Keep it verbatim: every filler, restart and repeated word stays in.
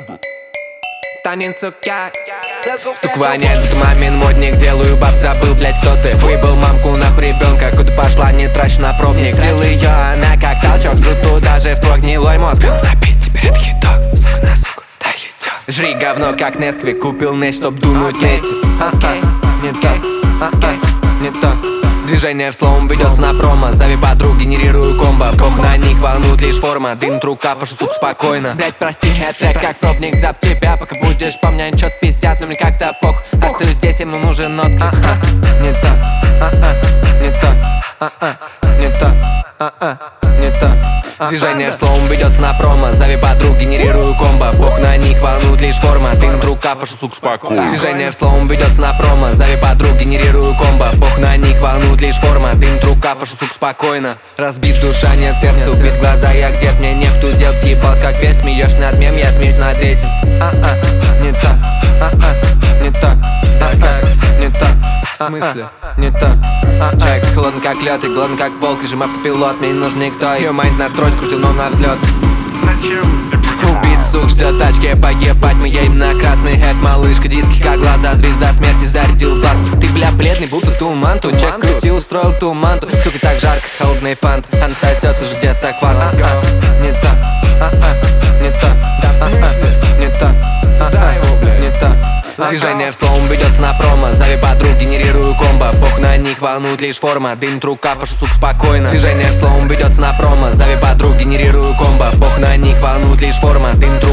Танец как сука воняет, будто мамин модник. Делаю баб, забыл, блять, кто ты. Выебал мамку нахуй ребенка, куда пошла, не трачь на пробник. Слил ее, она как толчок, срут туда же в твой гнилой мозг. Напить теперь это хиток, сука на суку, да едет. Жри говно, как Несквик, купил нефть, чтоб дунуть вместе. А-а, не то, а-а, не то. Движение в слоум ведется на промо. Зови подруг, генерирую комбо. Бог на них волнует лишь форма. Дым, рука, фашу, сук, спокойно. Блять, прости, это трек как пробник зап тебя. Пока будешь по мне чё-то пиздят, но мне как-то пох. Остаюсь здесь, ему нужен нот. А-а, не то, а-а, не то, а-а, не то, а-а, не то. Движение в слоум ведется на промо. Зови подруг, генерирую комбо. Бог на них волнует лишь форма. Дым, рука, фашу, сук, спокойно. Движение в слоум ведется на промо. Зови подруг, генерирую комбо. Бог на них волнует лишь форма. Дым, рука, фашу, сук, спокойно. Разбит душа, нет сердца, убит глаза, я где-то, мне нехту делать. Съебалась как весь, смеешь над мем, я смеюсь над этим. А-а, не то, а-а, не то, а-а, не то. В смысле? Не то. Человек холодный как лед и голодный как волк. Режим автопилот, мне не нужен никто. Ее майнд настрой скрутил, но на взлет. Убит, сук, ждет тачки, поебать. Мы едем на красный хэт, малышка, диски как глаза. Звезда смерти зарядил бас. Ты, бля, бледный, будто туман. Тут Джек скрутил, устроил туман. Сука, так жарко, холодный фант. Она сосет уже где-то кварт. А-а, не то, а-а, не то. Да в смысле? Не то, сюда его, бля, не то. Движение в слоум ведется на промо. Зови подруг, генерирую комбо. Бог на них волнует лишь форма. Дым, рука, фашу, сук, спокойно. Движение в слоум ведется на промо. Зови подруг, генерирую комбо. Бог на них волнует лишь форма. Дым,